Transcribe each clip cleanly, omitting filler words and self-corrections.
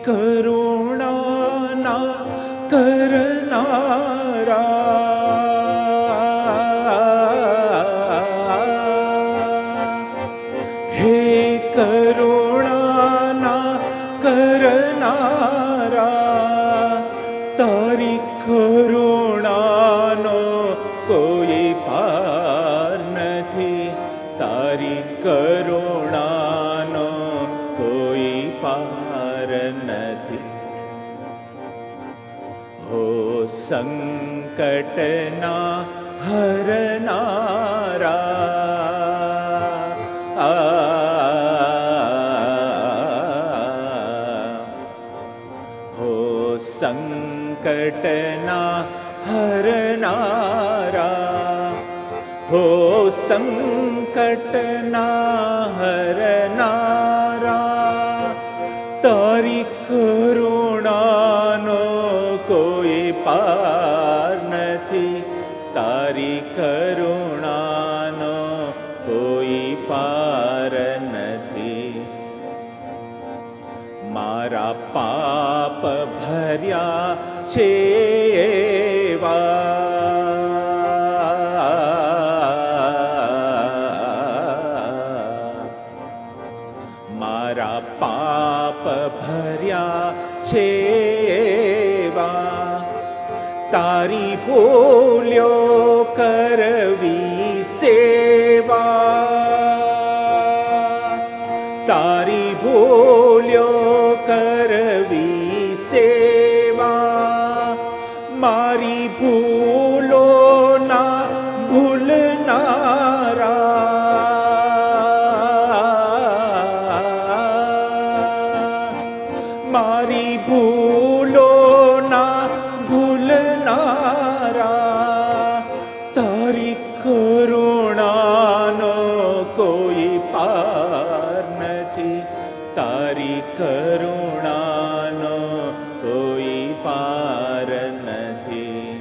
કરુણાના કરનારા, હે કરુણાના કરનારા, તારી કરુણાનો કોઈ પાર નથી, તારી કરુણાનો કોઈ પાર નથી. હો સંકટના હરનારા, હો સંકટના હરનારા, હો સંકટના હરનારા, તારી કરુણાનો કોઈ પાર નથી, તારી કરુણાનો કોઈ પાર નથી. મારા પાપ ભર્યા છે મારા પાપ ભર્યા છે એવા, તારી ભૂલ્યો કરવી સેવા, તારી ભૂલ્યો કરવી સેવા, મારી ભૂલોના ભૂલનારા, મારી ભૂલોના ભૂલનારા, તારી કરુણાનો કોઈ પાર નથી, તારી કરુણાનો કોઈ પાર નથી.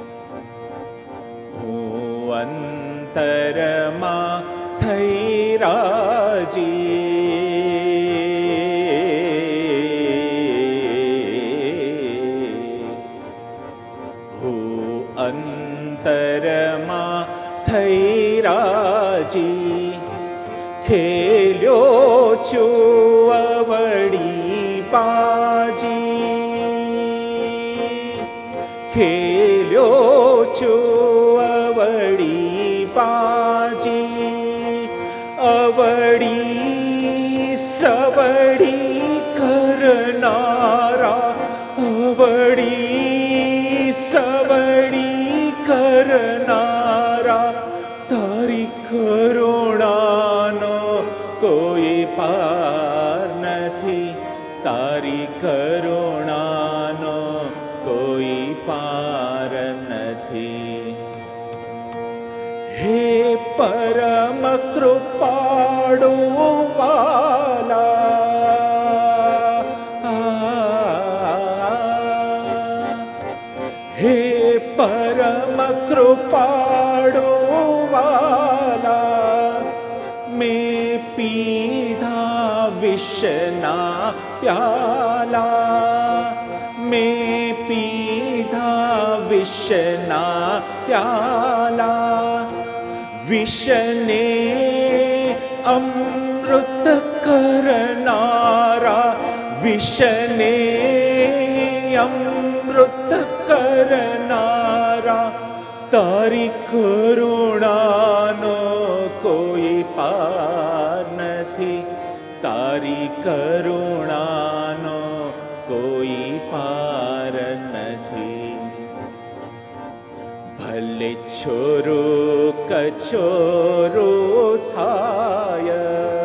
હું અંતરમાં થઈ રાજી, હું અંતરમાં થઈ રાજી, ખેલ્યો છું અવળી બાજી, ખેલ્યો છું અવળી બાજી, અવળી સવળી કરનારા, અવળી સવળી કરનારા, તારી કરુણાનો કોઈ પાર નથી, તારી કરુણાનો કોઈ પાર નથી. હે પરમ કૃપાળુ વાલા, હે પરમ કૃપાળુ વાલા, મેં પીધા વિષના પ્યાલા, મેં પીધા વિષના પ્યાલા, વિષને અમૃત કરનારા, વિષને અમૃત કરનારા, તારી કરુણાનો કોઈ પાર નથી, તારી કરુણાનો કોઈ પાર નથી. ભલે છોરો કછોરો થાય,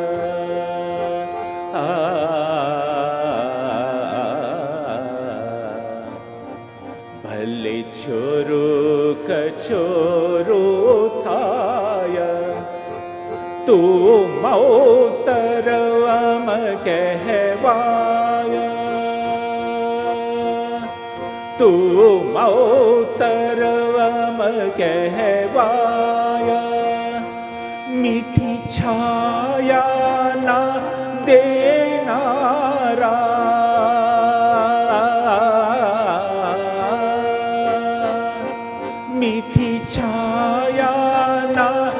ભલે છોરો કછોરો થાય, તું મૌતરવમ કહેવાય, તું મૌતરવમ કહેવાય, મીઠી છાયાના દેનારા, મીઠી છાયાના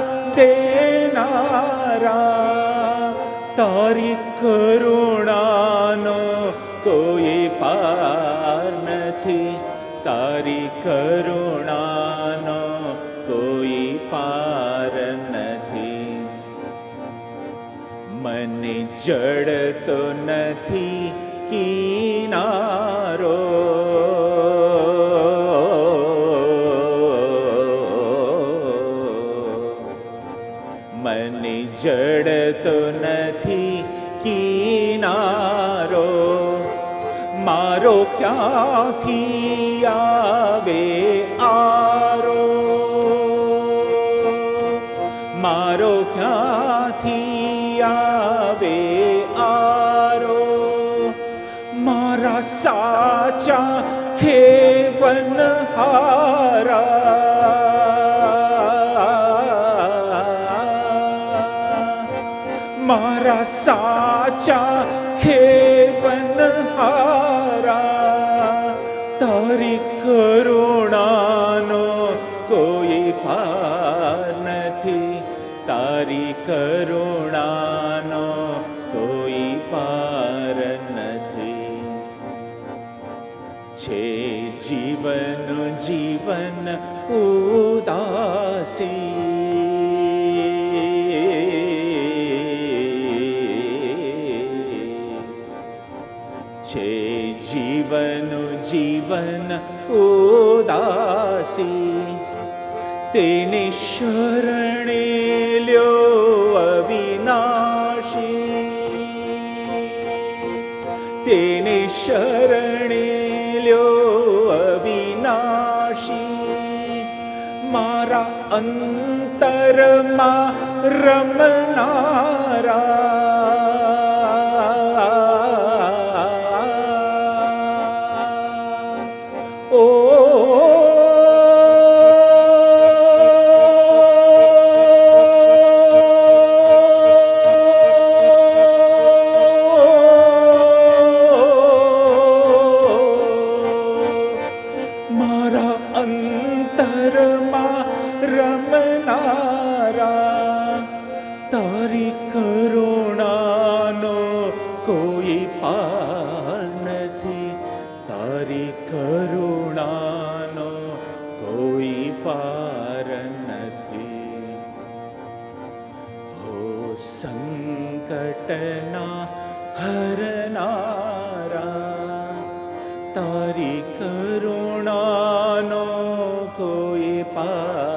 દેનારા, તારી કરુણાનો કોઈ પાર નથી, તારી કરુણાનો કોઈ પાર નથી. મને જડતો નથી કિનારો, મને જડતો નથી કિનારો, મારો ક્યાંથી આવે આરો, મારો ક્યાંથી આવે આરો. મારા સાચા ખેવનહારા, મારા સાચા ખેવનહારા, તારી કરુણાનો કોઈ પાર નથી, તારી કરુણાનો કોઈ પાર નથી. છે જીવન જીવન ઉદાસી, છે જીવન જીવન ઉદાસી, તેને શરણે લ્યો અવિનાશી, તેને શરણે લ્યો અવિનાશી. મારા અંતરમાં રમનારા, ઓ મારા અંતરમાં રમનારા, તારી કરુણાનો કોઈ પાર નથી, તારી કરુણાનો કોઈ પાર નથી. હો સંકટના હરનારા, તારી કરુણાનો કોઈ પાર